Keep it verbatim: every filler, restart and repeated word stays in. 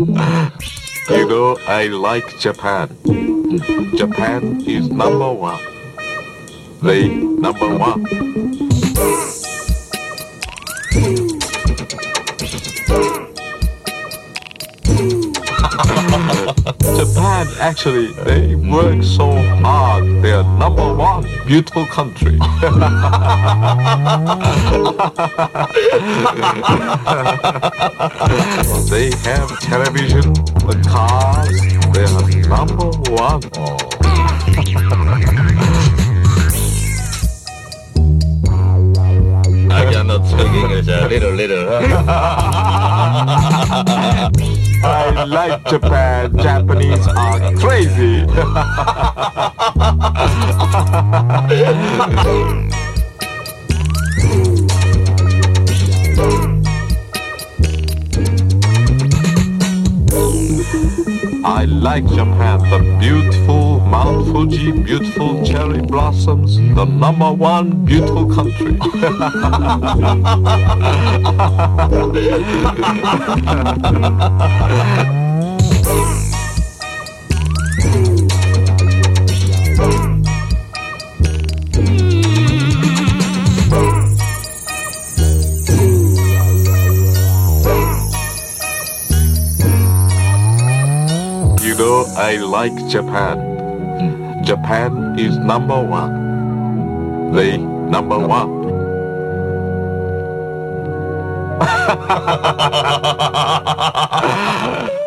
You know, I like Japan. Japan is number one. They number one. Japan, actually, they work so hard. They are number one beautiful country. They have television, the cars. They are number one. I cannot speak English a little, little. I like Japan. Japanese are crazy. I like Japan. The beautiful Mount Fuji, beautiful cherry blossoms, the number one beautiful country. You know, I like Japan. Japan is number one. They number one.